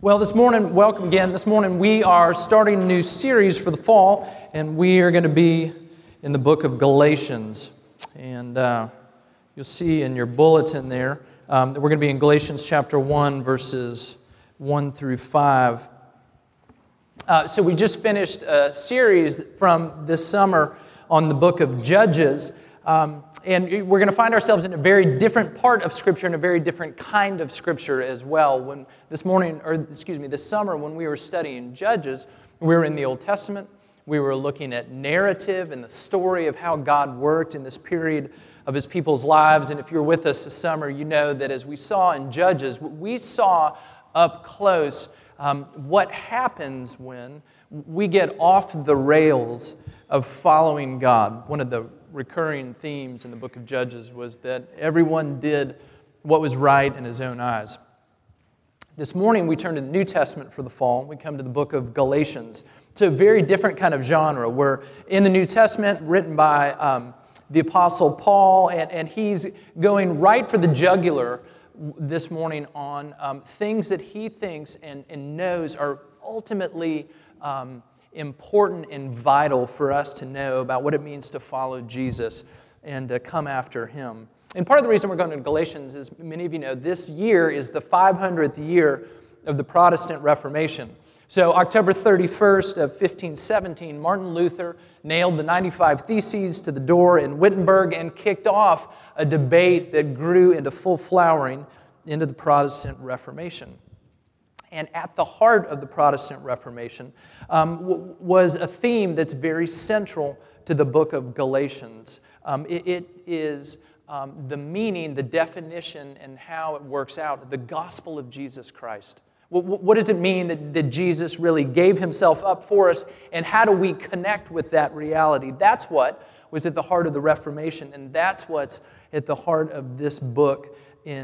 Well, this morning, welcome again. This morning we are starting a new series for the fall, and we are going to be in the book of Galatians. And you'll see in your bulletin there that we're going to be in Galatians chapter 1, verses 1 through 5. So we just finished a series from this summer on the book of Judges. And we're going to find ourselves in a very different part of Scripture and a very different kind of Scripture as well. This summer when we were studying Judges, we were in the Old Testament. We were looking at narrative and the story of how God worked in this period of His people's lives. And if you're with us this summer, you know that as we saw in Judges, we saw up close what happens when we get off the rails of following God. One of the recurring themes in the book of Judges was that everyone did what was right in his own eyes. This morning we turn to the New Testament for the fall. We come to the book of Galatians. It's a very different kind of genre. We're in the New Testament, written by the Apostle Paul, and he's going right for the jugular this morning on things that he thinks and knows are ultimately important and vital for us to know about what it means to follow Jesus and to come after Him. And part of the reason we're going to Galatians is, many of you know, this year is the 500th year of the Protestant Reformation. So October 31st of 1517, Martin Luther nailed the 95 Theses to the door in Wittenberg and kicked off a debate that grew into full flowering into the Protestant Reformation. And at the heart of the Protestant Reformation was a theme that's very central to the book of Galatians. It is the meaning, the definition, and how it works out, the gospel of Jesus Christ. What does it mean that Jesus really gave Himself up for us, and how do we connect with that reality? That's what was at the heart of the Reformation, and that's what's at the heart of this book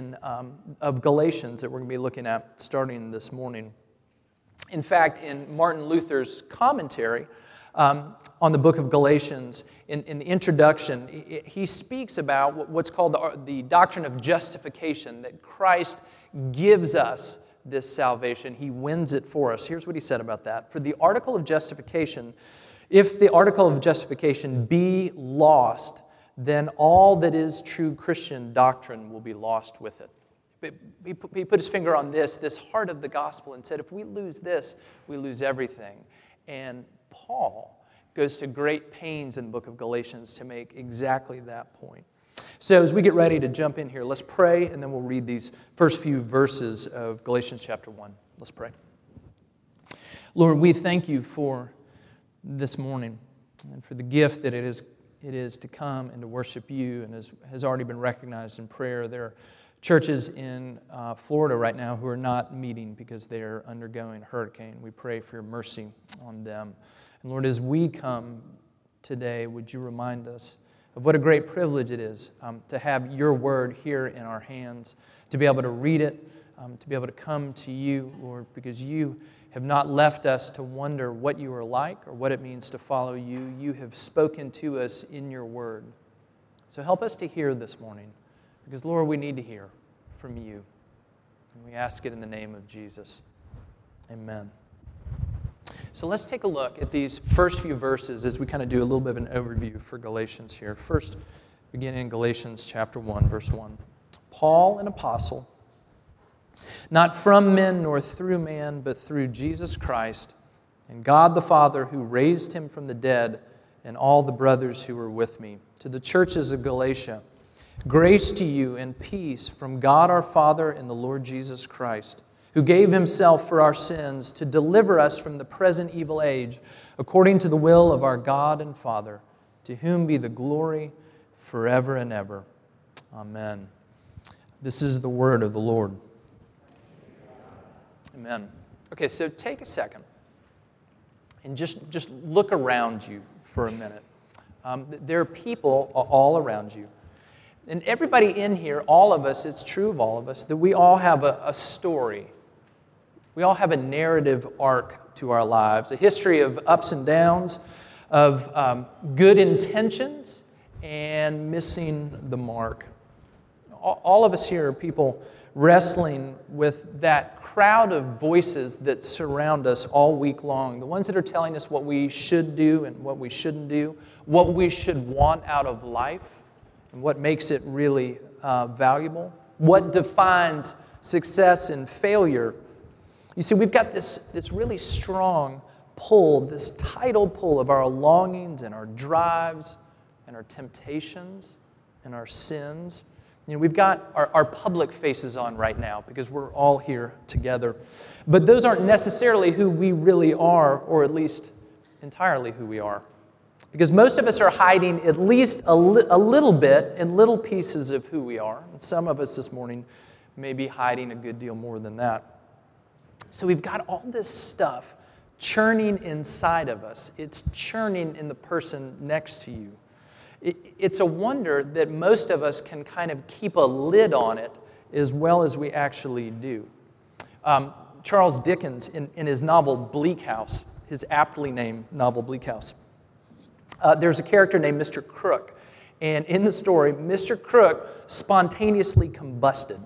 of Galatians that we're going to be looking at starting this morning. In fact, in Martin Luther's commentary on the book of Galatians, in the introduction, he speaks about what's called the doctrine of justification, that Christ gives us this salvation. He wins it for us. Here's what he said about that. For the article of justification, if the article of justification be lost, then all that is true Christian doctrine will be lost with it. He put his finger on this heart of the gospel, and said, if we lose this, we lose everything. And Paul goes to great pains in the book of Galatians to make exactly that point. So as we get ready to jump in here, let's pray, and then we'll read these first few verses of Galatians chapter 1. Let's pray. Lord, we thank You for this morning and for the gift that it is to come and to worship You, and has already been recognized in prayer. There are churches in Florida right now who are not meeting because they're undergoing a hurricane. We pray for Your mercy on them. And Lord, as we come today, would You remind us of what a great privilege it is to have Your word here in our hands, to be able to read it, to be able to come to You, Lord, because You have not left us to wonder what You are like or what it means to follow You. You have spoken to us in Your word. So help us to hear this morning, because, Lord, we need to hear from You. And we ask it in the name of Jesus. Amen. So let's take a look at these first few verses as we kind of do a little bit of an overview for Galatians here. First, beginning in Galatians chapter 1, verse 1. Paul, an apostle, not from men nor through man, but through Jesus Christ and God the Father who raised Him from the dead, and all the brothers who were with me. To the churches of Galatia, grace to you and peace from God our Father and the Lord Jesus Christ, who gave Himself for our sins to deliver us from the present evil age, according to the will of our God and Father, to whom be the glory forever and ever. Amen. This is the word of the Lord. Amen. Okay, so take a second and just look around you for a minute. There are people all around you. And everybody in here, all of us, it's true of all of us, that we all have a story. We all have a narrative arc to our lives, a history of ups and downs, of good intentions and missing the mark. All of us here are people wrestling with that crowd of voices that surround us all week long, the ones that are telling us what we should do and what we shouldn't do, what we should want out of life, and what makes it really valuable, what defines success and failure. You see, we've got this really strong pull, this tidal pull of our longings and our drives and our temptations and our sins. You know, we've got our public faces on right now because we're all here together. But those aren't necessarily who we really are, or at least entirely who we are. Because most of us are hiding at least a little bit in little pieces of who we are. And some of us this morning may be hiding a good deal more than that. So we've got all this stuff churning inside of us. It's churning in the person next to you. It's a wonder that most of us can kind of keep a lid on it as well as we actually do. Charles Dickens, in his novel Bleak House, his aptly named novel Bleak House, there's a character named Mr. Crook. And in the story, Mr. Crook spontaneously combusted.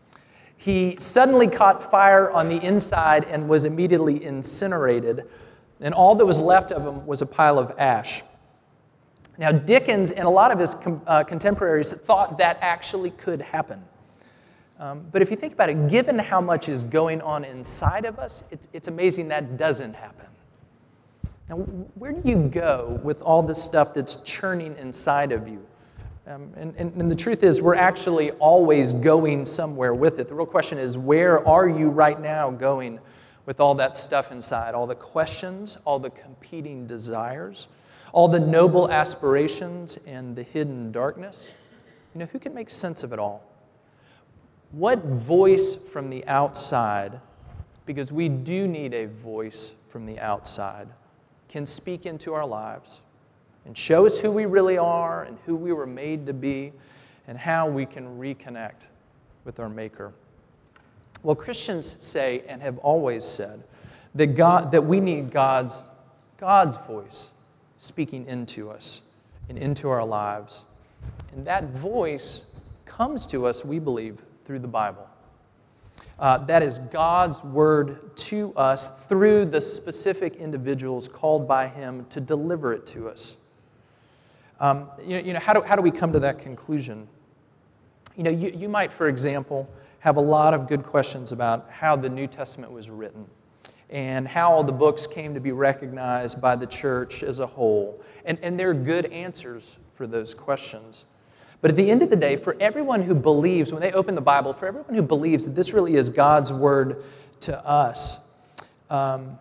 He suddenly caught fire on the inside and was immediately incinerated. And all that was left of him was a pile of ash. Now, Dickens and a lot of his contemporaries thought that actually could happen. But if you think about it, given how much is going on inside of us, it's amazing that doesn't happen. Now, where do you go with all this stuff that's churning inside of you? And the truth is, we're actually always going somewhere with it. The real question is, where are you right now going with all that stuff inside? All the questions, all the competing desires, all the noble aspirations and the hidden darkness? You know, who can make sense of it all? What voice from the outside, because we do need a voice from the outside, can speak into our lives and show us who we really are and who we were made to be and how we can reconnect with our Maker? Well, Christians say and have always said that we need God's voice speaking into us and into our lives. And that voice comes to us, we believe, through the Bible. That is God's word to us through the specific individuals called by Him to deliver it to us. How do we come to that conclusion? You know, you might, for example, have a lot of good questions about how the New Testament was written and how all the books came to be recognized by the church as a whole. And there are good answers for those questions. But at the end of the day, for everyone who believes, when they open the Bible, for everyone who believes that this really is God's word to us, the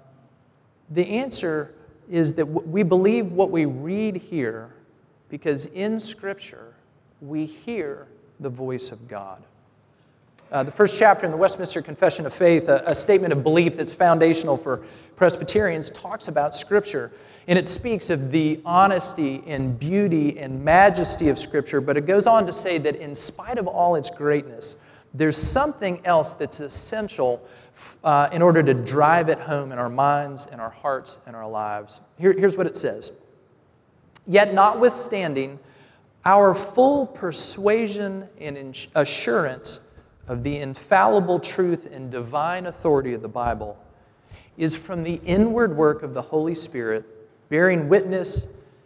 answer is that we believe what we read here because in Scripture, we hear the voice of God. The first chapter in the Westminster Confession of Faith, a statement of belief that's foundational for Presbyterians, talks about Scripture. And it speaks of the honesty and beauty and majesty of Scripture, but it goes on to say that in spite of all its greatness, there's something else that's essential in order to drive it home in our minds, in our hearts, and our lives. Here's what it says. Yet notwithstanding our full persuasion and assurance of the infallible truth and divine authority of the Bible is from the inward work of the Holy Spirit, bearing witness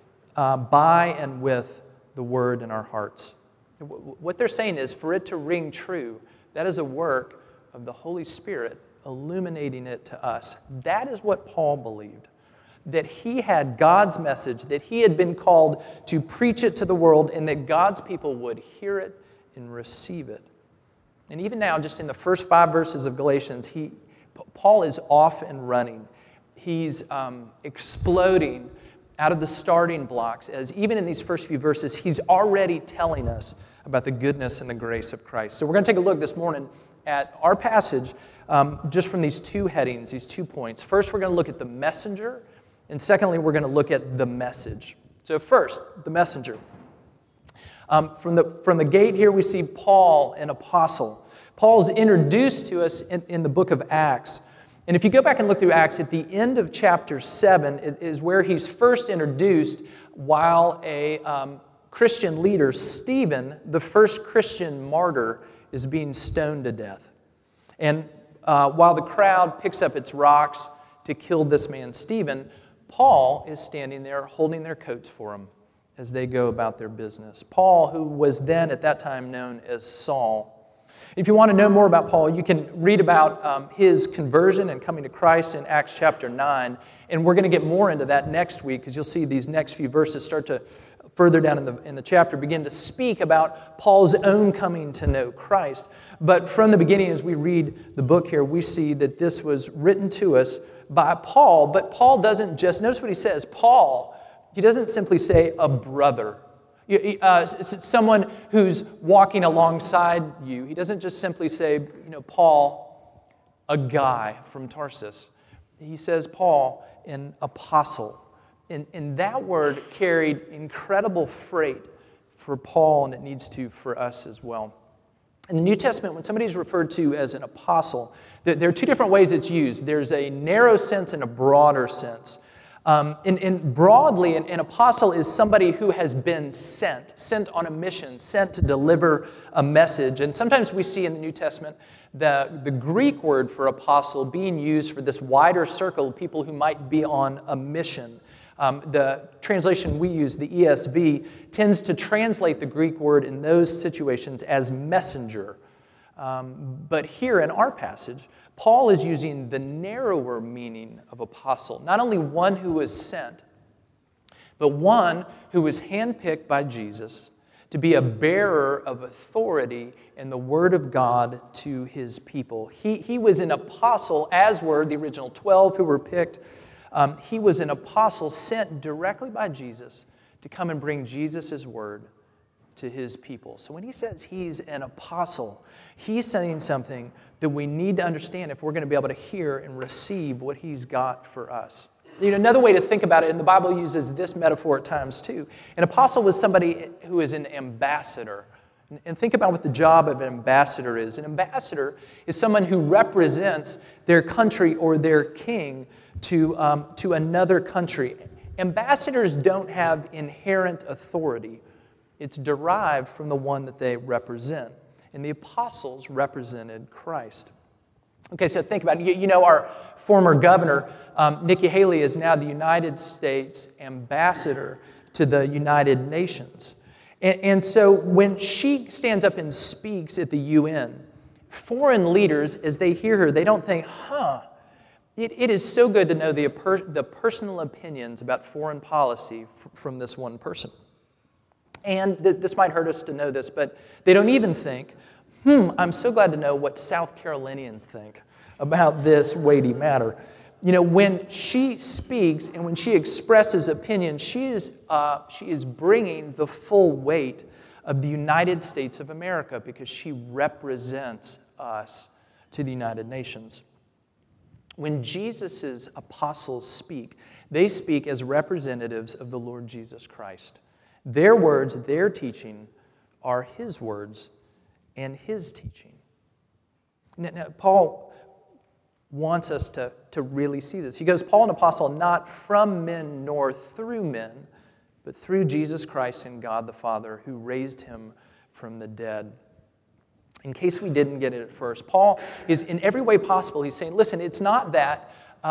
by and with the Word in our hearts. What they're saying is, for it to ring true, that is a work of the Holy Spirit illuminating it to us. That is what Paul believed, that he had God's message, that he had been called to preach it to the world, and that God's people would hear it and receive it. And even now, just in the first 5 verses of Galatians, Paul is off and running. He's exploding out of the starting blocks, as even in these first few verses, he's already telling us about the goodness and the grace of Christ. So we're going to take a look this morning at our passage just from these 2 headings, these 2 points. First, we're going to look at the messenger, and secondly, we're going to look at the message. So first, the messenger. From the gate here, we see Paul, an apostle. Paul's introduced to us in the book of Acts. And if you go back and look through Acts, at the end of chapter 7 is where he's first introduced while a Christian leader, Stephen, the first Christian martyr, is being stoned to death. And while the crowd picks up its rocks to kill this man, Stephen, Paul is standing there holding their coats for him as they go about their business. Paul, who was then at that time known as Saul. If you want to know more about Paul, you can read about his conversion and coming to Christ in Acts chapter 9. And we're going to get more into that next week, because you'll see these next few verses start to, further down in the chapter, begin to speak about Paul's own coming to know Christ. But from the beginning, as we read the book here, we see that this was written to us by Paul. But Paul doesn't just, notice what he says, Paul, he doesn't simply say a brother. It's someone who's walking alongside you. He doesn't just simply say, Paul, a guy from Tarsus. He says Paul, an apostle. And that word carried incredible freight for Paul, and it needs to for us as well. In the New Testament, when somebody's referred to as an apostle, there are two different ways it's used. There's a narrow sense and a broader sense. Broadly, an apostle is somebody who has been sent on a mission, sent to deliver a message. And sometimes we see in the New Testament the Greek word for apostle being used for this wider circle of people who might be on a mission. The translation we use, the ESV, tends to translate the Greek word in those situations as messenger. But here in our passage, Paul is using the narrower meaning of apostle, not only one who was sent, but one who was handpicked by Jesus to be a bearer of authority and the word of God to his people. He was an apostle, as were the original 12 who were picked. He was an apostle sent directly by Jesus to come and bring Jesus' word to his people. So when he says he's an apostle, he's saying something that we need to understand if we're going to be able to hear and receive what he's got for us. Another way to think about it, and the Bible uses this metaphor at times too, an apostle was somebody who is an ambassador. And think about what the job of an ambassador is. An ambassador is someone who represents their country or their king to another country. Ambassadors don't have inherent authority. It's derived from the one that they represent. And the apostles represented Christ. Okay, so think about it. Our former governor, Nikki Haley, is now the United States ambassador to the United Nations. And so when she stands up and speaks at the UN, foreign leaders, as they hear her, they don't think, it is so good to know the personal opinions about foreign policy from this one person. And this might hurt us to know this, but they don't even think, I'm so glad to know what South Carolinians think about this weighty matter. When she speaks and when she expresses opinion, she is bringing the full weight of the United States of America because she represents us to the United Nations. When Jesus' apostles speak, they speak as representatives of the Lord Jesus Christ. Their words, their teaching, are his words and his teaching. Now, Paul wants us to really see this. He goes, Paul, an apostle, not from men nor through men, but through Jesus Christ and God the Father, who raised him from the dead. In case we didn't get it at first, Paul is in every way possible, he's saying, listen, it's not that,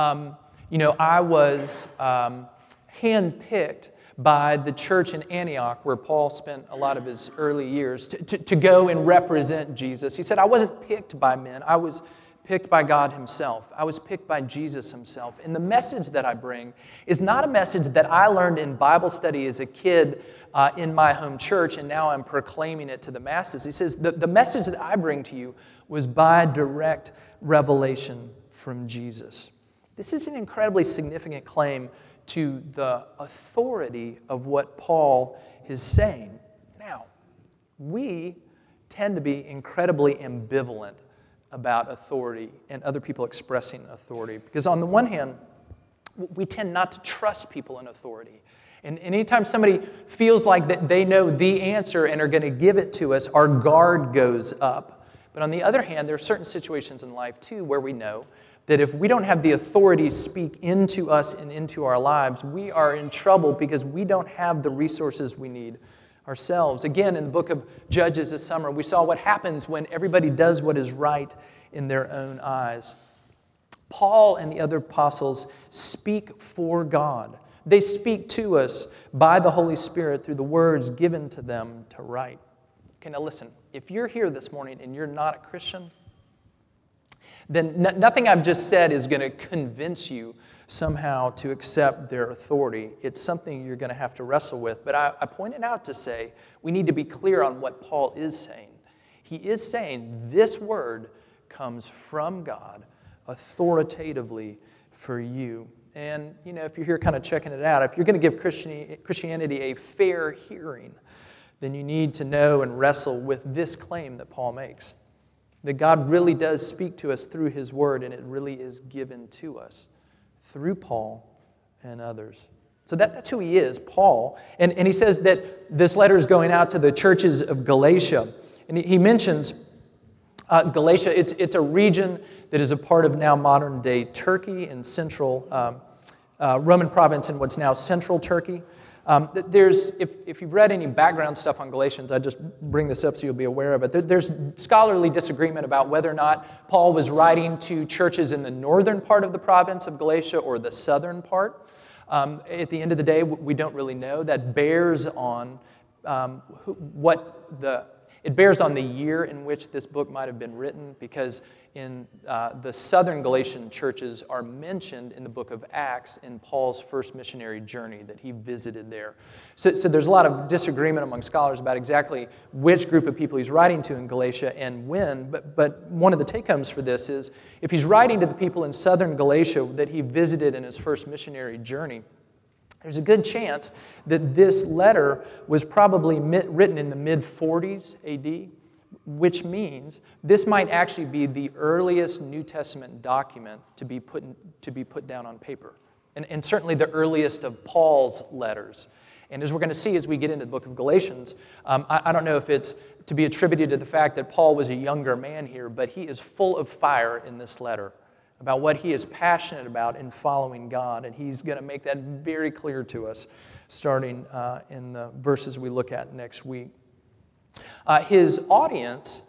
I was handpicked by the church in Antioch, where Paul spent a lot of his early years, to go and represent Jesus. He said, I wasn't picked by men. I was picked by God himself. I was picked by Jesus himself. And the message that I bring is not a message that I learned in Bible study as a kid in my home church, and now I'm proclaiming it to the masses. He says, the message that I bring to you was by direct revelation from Jesus. This is an incredibly significant claim to the authority of what Paul is saying. Now, we tend to be incredibly ambivalent about authority and other people expressing authority, because on the one hand, we tend not to trust people in authority. And anytime somebody feels like that they know the answer and are going to give it to us, our guard goes up. But on the other hand, there are certain situations in life, too, where we know that if we don't have the authority speak into us and into our lives, we are in trouble because we don't have the resources we need ourselves. Again, in the book of Judges this summer, we saw what happens when everybody does what is right in their own eyes. Paul and the other apostles speak for God. They speak to us by the Holy Spirit through the words given to them to write. Okay, now listen, if you're here this morning and you're not a Christian, then nothing I've just said is going to convince you somehow to accept their authority. It's something you're going to have to wrestle with. But I pointed out to say we need to be clear on what Paul is saying. He is saying this word comes from God authoritatively for you. And, if you're here kind of checking it out, if you're going to give Christianity a fair hearing, then you need to know and wrestle with this claim that Paul makes. That God really does speak to us through His Word, and it really is given to us through Paul and others. So that's who he is, Paul. And he says that this letter is going out to the churches of Galatia. And he mentions Galatia. It's a region that is a part of now modern-day Turkey and central Roman province in what's now central Turkey. If you've read any background stuff on Galatians, I just bring this up so you'll be aware of it. There's scholarly disagreement about whether or not Paul was writing to churches in the northern part of the province of Galatia or the southern part. At the end of the day, we don't really know. That bears on it bears on the year in which this book might have been written, because in the southern Galatian churches are mentioned in the book of Acts in Paul's first missionary journey that he visited there. So there's a lot of disagreement among scholars about exactly which group of people he's writing to in Galatia and when, but one of the take-homes for this is if he's writing to the people in southern Galatia that he visited in his first missionary journey, there's a good chance that this letter was probably written in the mid-40s AD, which means this might actually be the earliest New Testament document to be put down on paper, and certainly the earliest of Paul's letters. And as we're going to see as we get into the book of Galatians, I don't know if it's to be attributed to the fact that Paul was a younger man here, but he is full of fire in this letter about what he is passionate about in following God, and he's going to make that very clear to us starting in the verses we look at next week. His audience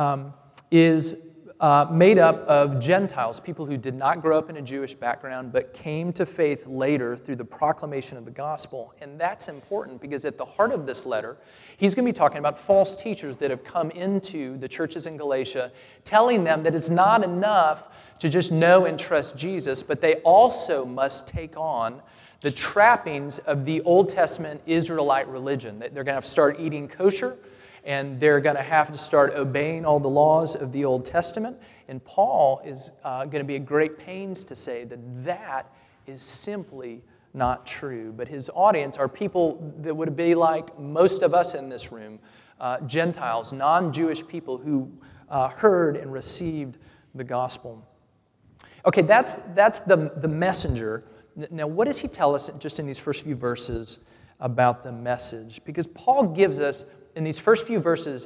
is made up of Gentiles, people who did not grow up in a Jewish background but came to faith later through the proclamation of the gospel. And that's important because at the heart of this letter, he's going to be talking about false teachers that have come into the churches in Galatia, telling them that it's not enough to just know and trust Jesus, but they also must take on the trappings of the Old Testament Israelite religion. They're going to have to start eating kosher, and they're going to have to start obeying all the laws of the Old Testament. And Paul is going to be at great pains to say that that is simply not true. But his audience are people that would be like most of us in this room, Gentiles, non-Jewish people who heard and received the gospel. Okay, that's the messenger. Now, what does he tell us just in these first few verses about the message? Because Paul gives us, in these first few verses,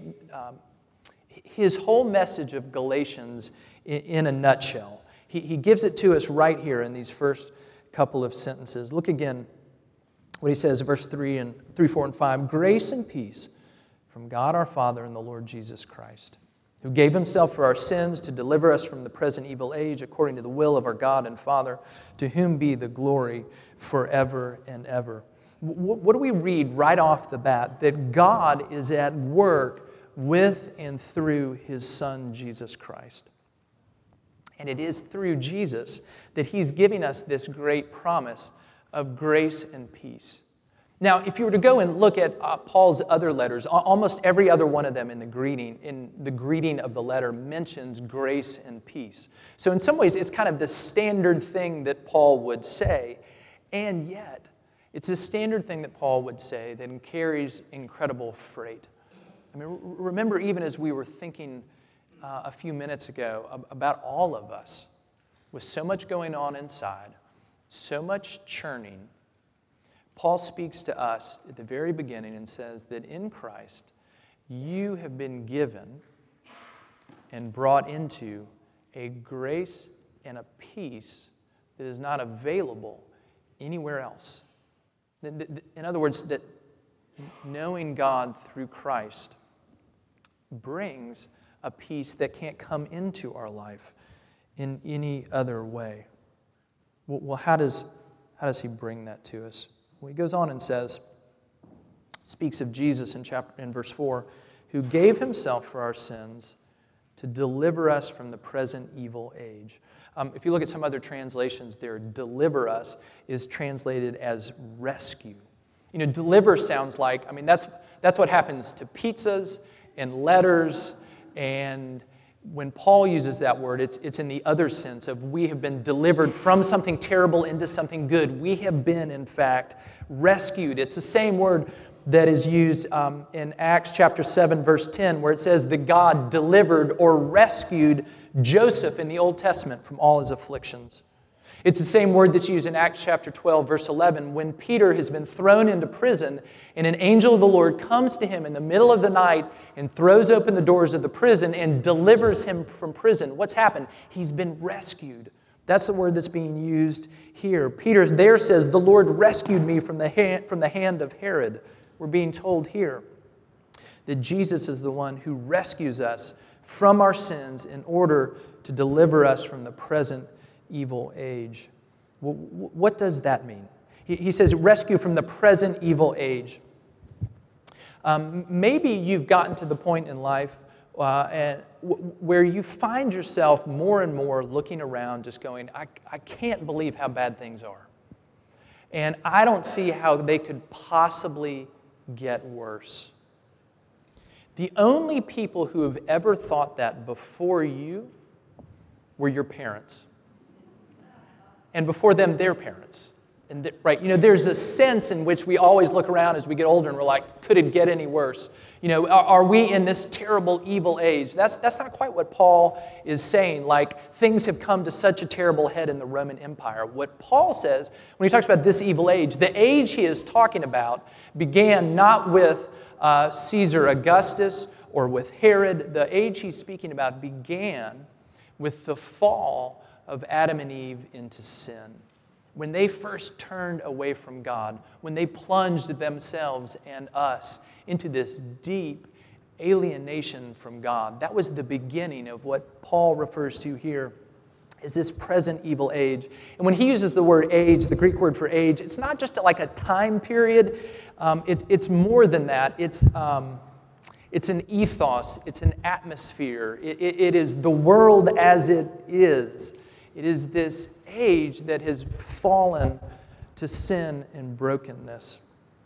his whole message of Galatians in a nutshell. He gives it to us right here in these first couple of sentences. Look again what he says, verse 3, 4, and 5. Grace and peace from God our Father and the Lord Jesus Christ, who gave himself for our sins to deliver us from the present evil age according to the will of our God and Father, to whom be the glory forever and ever. What do we read right off the bat? That God is at work with and through his Son, Jesus Christ. And it is through Jesus that he's giving us this great promise of grace and peace. Now, if you were to go and look at Paul's other letters, almost every other one of them in the greeting of the letter mentions grace and peace. So in some ways, it's kind of the standard thing that Paul would say, and yet it's a standard thing that Paul would say that carries incredible freight. I mean, remember even as we were thinking a few minutes ago about all of us, with so much going on inside, so much churning, Paul speaks to us at the very beginning and says that in Christ, you have been given and brought into a grace and a peace that is not available anywhere else. In other words, that knowing God through Christ brings a peace that can't come into our life in any other way. Well, how does he bring that to us? Well, he goes on and speaks of Jesus in verse 4, who gave himself for our sins to deliver us from the present evil age. If you look at some other translations there, deliver us is translated as rescue. You know, deliver sounds like, that's what happens to pizzas and letters, and when Paul uses that word, it's in the other sense of we have been delivered from something terrible into something good. We have been, in fact, rescued. It's the same word that is used in Acts chapter 7, verse 10, where it says that God delivered or rescued Joseph in the Old Testament from all his afflictions. It's the same word that's used in Acts chapter 12, verse 11, when Peter has been thrown into prison and an angel of the Lord comes to him in the middle of the night and throws open the doors of the prison and delivers him from prison. What's happened? He's been rescued. That's the word that's being used here. Peter there says, the Lord rescued me from the hand of Herod. We're being told here that Jesus is the one who rescues us from our sins in order to deliver us from the present evil age. Well, what does that mean? He says rescue from the present evil age. Maybe you've gotten to the point in life where you find yourself more and more looking around just going, I can't believe how bad things are. And I don't see how they could possibly get worse. The only people who have ever thought that before you were your parents. And before them, their parents. And right, there's a sense in which we always look around as we get older and we're like, could it get any worse? Are we in this terrible, evil age? That's not quite what Paul is saying. Like, things have come to such a terrible head in the Roman Empire. What Paul says, when he talks about this evil age, the age he is talking about began not with Caesar Augustus or with Herod. The age he's speaking about began with the fall of Adam and Eve into sin. When they first turned away from God, when they plunged themselves and us into this deep alienation from God, that was the beginning of what Paul refers to here as this present evil age. And when he uses the word age, the Greek word for age, it's not just like a time period. It's more than that. It's an ethos. It's an atmosphere. It is the world as it is. It is this age that has fallen to sin and brokenness.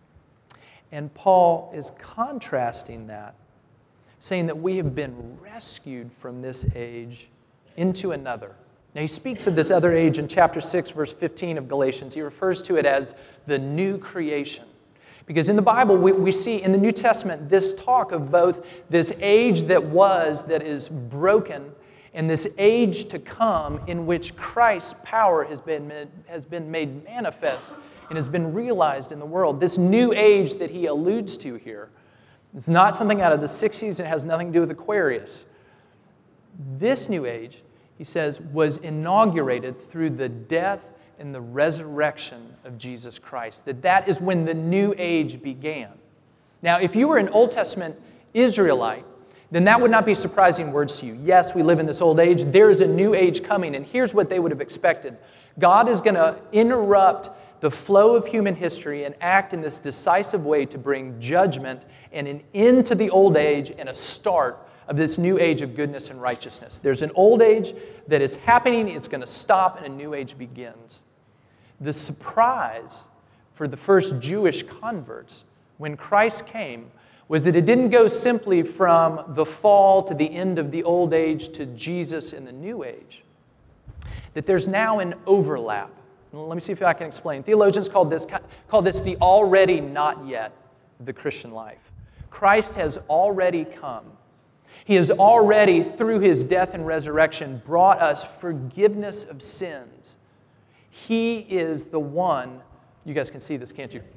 And Paul is contrasting that, saying that we have been rescued from this age into another. Now, he speaks of this other age in chapter 6, verse 15 of Galatians. He refers to it as the new creation. Because in the Bible, we see in the New Testament this talk of both this age that is broken and this age to come in which Christ's power has been made manifest and has been realized in the world. This new age that he alludes to here, it's not something out of the 60s and it has nothing to do with Aquarius. This new age, he says, was inaugurated through the death and the resurrection of Jesus Christ. That is when the new age began. Now, if you were an Old Testament Israelite, then that would not be surprising words to you. Yes, we live in this old age. There is a new age coming, and here's what they would have expected. God is going to interrupt the flow of human history and act in this decisive way to bring judgment and an end to the old age and a start of this new age of goodness and righteousness. There's an old age that is happening. It's going to stop, and a new age begins. The surprise for the first Jewish converts when Christ came was that it didn't go simply from the fall to the end of the old age to Jesus in the new age. That there's now an overlap. Let me see if I can explain. Theologians call this the already not yet of the Christian life. Christ has already come. He has already, through his death and resurrection, brought us forgiveness of sins. He is the one. You guys can see this, can't you?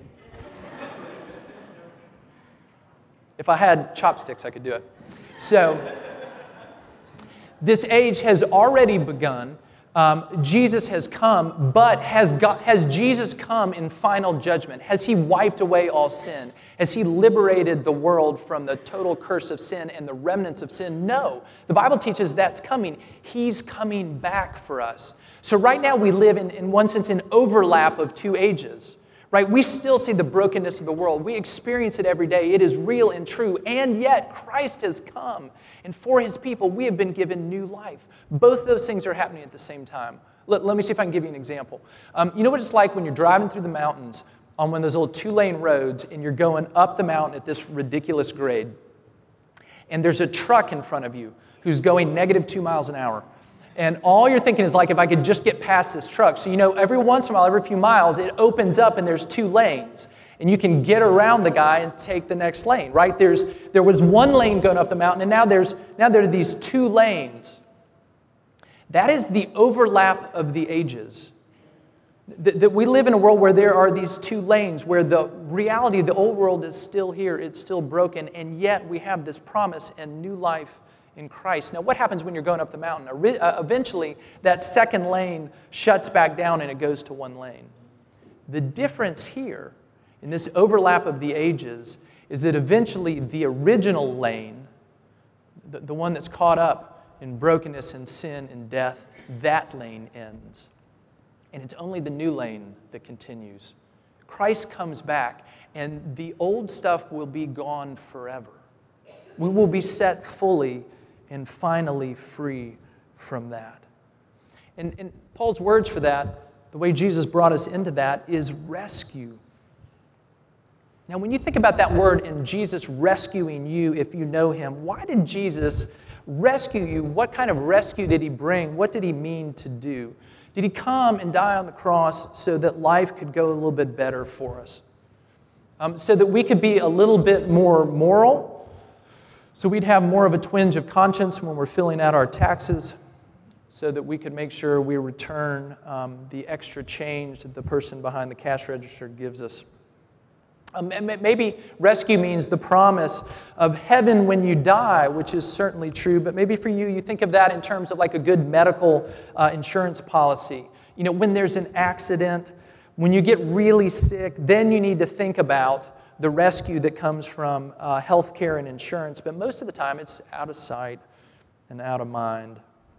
If I had chopsticks, I could do it. So, this age has already begun Jesus has come, but has Jesus come in final judgment? Has he wiped away all sin? Has he liberated the world from the total curse of sin and the remnants of sin? No. The Bible teaches that's coming. He's coming back for us. So right now we live in one sense, an overlap of two ages. Right? We still see the brokenness of the world. We experience it every day. It is real and true. And yet, Christ has come. And for his people, we have been given new life. Both of those things are happening at the same time. Let me see if I can give you an example. You know what it's like when you're driving through the mountains on one of those old two-lane roads and you're going up the mountain at this ridiculous grade. And there's a truck in front of you who's going negative 2 miles an hour. And all you're thinking is like, if I could just get past this truck. So, every once in a while, every few miles, it opens up and there's 2 lanes. And you can get around the guy and take the next lane, right? There was 1 lane going up the mountain, and now there are these 2 lanes. That is the overlap of the ages. That we live in a world where there are these 2 lanes, where the reality of the old world is still here, it's still broken, and yet we have this promise and new life in Christ. Now, what happens when you're going up the mountain? Eventually, that 2nd lane shuts back down and it goes to 1 lane. The difference here, in this overlap of the ages, is that eventually the original lane, the one that's caught up in brokenness and sin and death, that lane ends. And it's only the new lane that continues. Christ comes back, and the old stuff will be gone forever. We will be set fully and finally free from that. And Paul's words for that, the way Jesus brought us into that, is rescue. Now, when you think about that word and Jesus rescuing you if you know him, why did Jesus rescue you? What kind of rescue did he bring? What did he mean to do? Did he come and die on the cross so that life could go a little bit better for us? So that we could be a little bit more moral? So we'd have more of a twinge of conscience when we're filling out our taxes, so that we could make sure we return the extra change that the person behind the cash register gives us. Maybe rescue means the promise of heaven when you die, which is certainly true, but maybe for you, you think of that in terms of like a good medical insurance policy. When there's an accident, when you get really sick, then you need to think about the rescue that comes from health care and insurance, but most of the time it's out of sight and out of mind.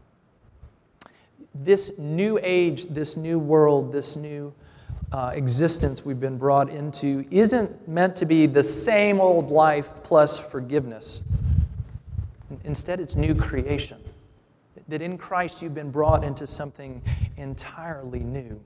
This new age, this new world, this new existence we've been brought into isn't meant to be the same old life plus forgiveness. Instead, it's new creation. That in Christ you've been brought into something entirely new.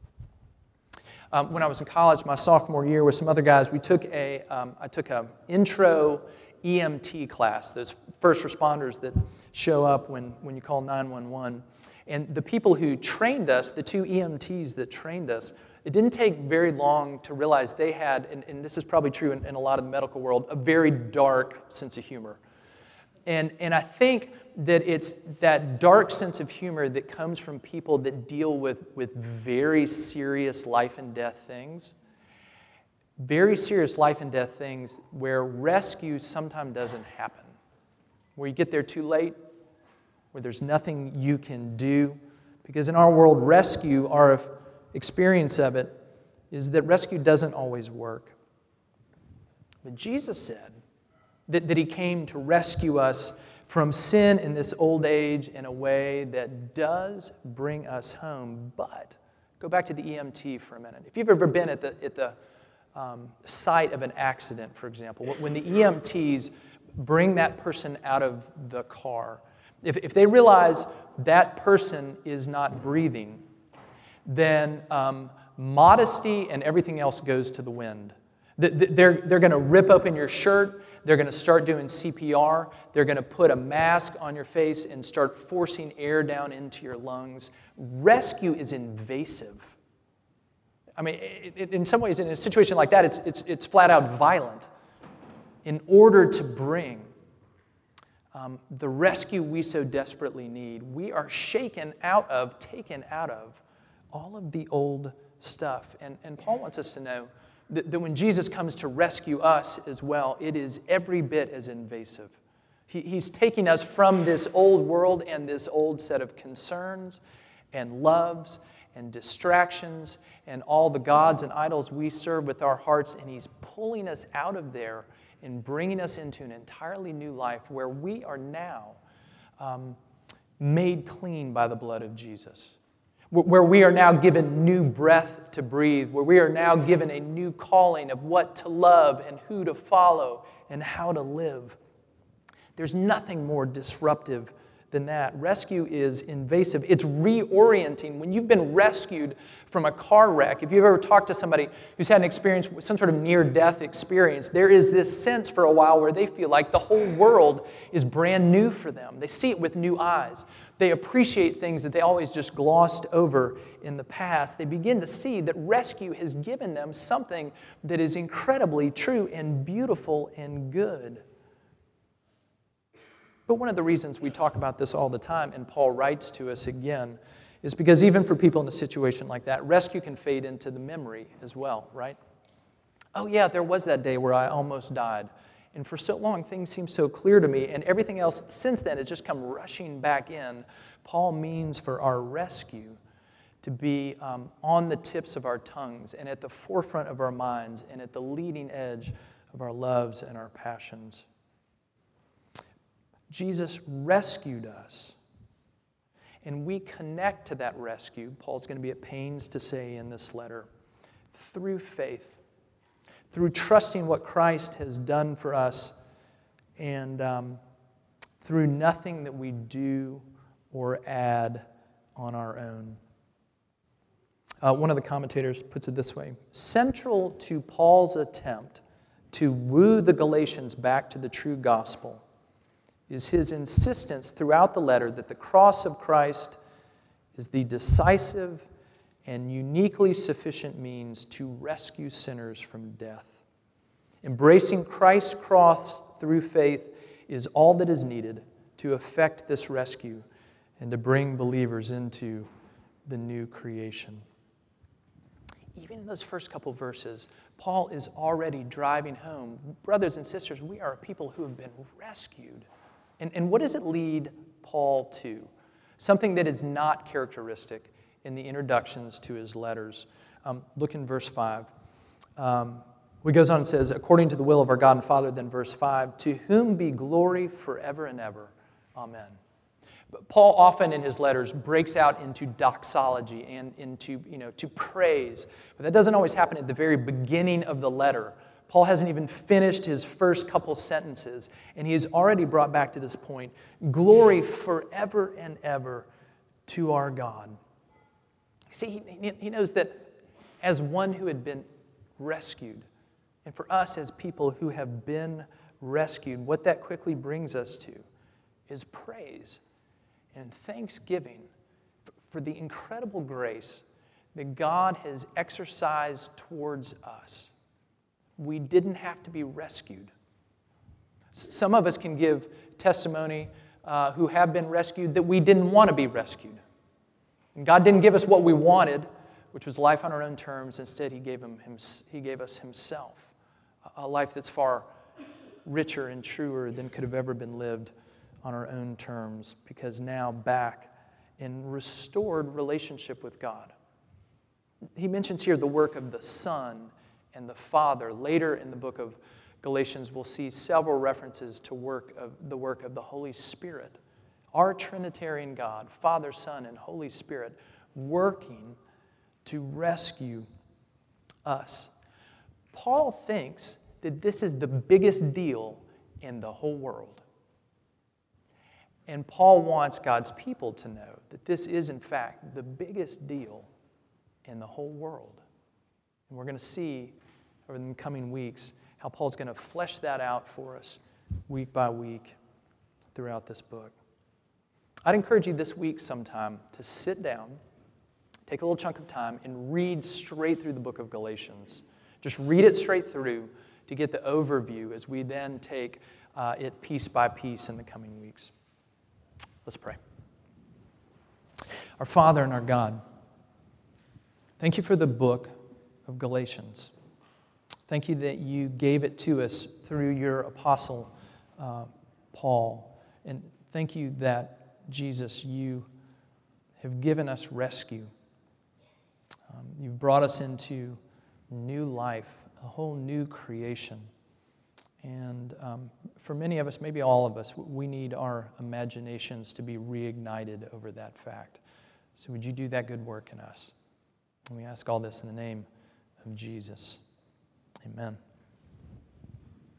When I was in college, my sophomore year with some other guys, I took a intro EMT class, those first responders that show up when you call 911. And the people who trained us, the 2 EMTs that trained us, it didn't take very long to realize they had, and this is probably true in a lot of the medical world, a very dark sense of humor. And I think that it's that dark sense of humor that comes from people that deal with very serious life and death things. Very serious life and death things where rescue sometimes doesn't happen. Where you get there too late, where there's nothing you can do. Because in our world, rescue, our experience of it, is that rescue doesn't always work. But Jesus said that he came to rescue us from sin in this old age in a way that does bring us home. But go back to the EMT for a minute. If you've ever been at the site of an accident, for example, when the EMTs bring that person out of the car, if they realize that person is not breathing, then modesty and everything else goes to the wind. They're going to rip open your shirt. They're going to start doing CPR. They're going to put a mask on your face and start forcing air down into your lungs. Rescue is invasive. I mean, in some ways, in a situation like that, it's flat out violent. In order to bring the rescue we so desperately need, we are taken out of all of the old stuff. And Paul wants us to know that when Jesus comes to rescue us as well, it is every bit as invasive. He's taking us from this old world and this old set of concerns and loves and distractions and all the gods and idols we serve with our hearts, and He's pulling us out of there and bringing us into an entirely new life where we are now made clean by the blood of Jesus, where we are now given new breath to breathe, where we are now given a new calling of what to love and who to follow and how to live. There's nothing more disruptive than that. Rescue is invasive. It's reorienting. When you've been rescued from a car wreck, if you've ever talked to somebody who's had an experience, some sort of near-death experience, there is this sense for a while where they feel like the whole world is brand new for them. They see it with new eyes. They appreciate things that they always just glossed over in the past. They begin to see that rescue has given them something that is incredibly true and beautiful and good. But one of the reasons we talk about this all the time, and Paul writes to us again, is because even for people in a situation like that, rescue can fade into the memory as well, right? Oh yeah, there was that day where I almost died. And for so long, things seem so clear to me, and everything else since then has just come rushing back in. Paul means for our rescue to be on the tips of our tongues and at the forefront of our minds and at the leading edge of our loves and our passions. Jesus rescued us, and we connect to that rescue, Paul's going to be at pains to say in this letter, through faith, through trusting what Christ has done for us, and through nothing that we do or add on our own. One of the commentators puts it this way: central to Paul's attempt to woo the Galatians back to the true gospel is his insistence throughout the letter that the cross of Christ is the decisive and uniquely sufficient means to rescue sinners from death. Embracing Christ's cross through faith is all that is needed to effect this rescue and to bring believers into the new creation. Even in those first couple verses, Paul is already driving home, brothers and sisters, we are a people who have been rescued. And what does it lead Paul to? Something that is not characteristic in the introductions to his letters. Look in verse 5. He goes on and says, according to the will of our God and Father, then verse 5, to whom be glory forever and ever. Amen. But Paul often in his letters breaks out into doxology and into, to praise. But that doesn't always happen at the very beginning of the letter. Paul hasn't even finished his first couple sentences, and he has already brought back to this point, glory forever and ever to our God. See, he knows that as one who had been rescued, and for us as people who have been rescued, what that quickly brings us to is praise and thanksgiving for the incredible grace that God has exercised towards us. We didn't have to be rescued. Some of us can give testimony who have been rescued that we didn't want to be rescued. And God didn't give us what we wanted, which was life on our own terms. Instead, He gave us Himself, a life that's far richer and truer than could have ever been lived on our own terms, because now back in restored relationship with God. He mentions here the work of the Son and the Father. Later in the book of Galatians, we'll see several references to the work of the Holy Spirit. Our Trinitarian God, Father, Son, and Holy Spirit, working to rescue us. Paul thinks that this is the biggest deal in the whole world. And Paul wants God's people to know that this is, in fact, the biggest deal in the whole world. And we're going to see over the coming weeks how Paul's going to flesh that out for us week by week throughout this book. I'd encourage you this week sometime to sit down, take a little chunk of time, and read straight through the book of Galatians. Just read it straight through to get the overview as we then take it piece by piece in the coming weeks. Let's pray. Our Father and our God, thank you for the book of Galatians. Thank you that you gave it to us through your apostle, Paul. And thank you that, Jesus, you have given us rescue. You've brought us into new life, a whole new creation. And for many of us, maybe all of us, we need our imaginations to be reignited over that fact. So would you do that good work in us? And we ask all this in the name of Jesus. Amen.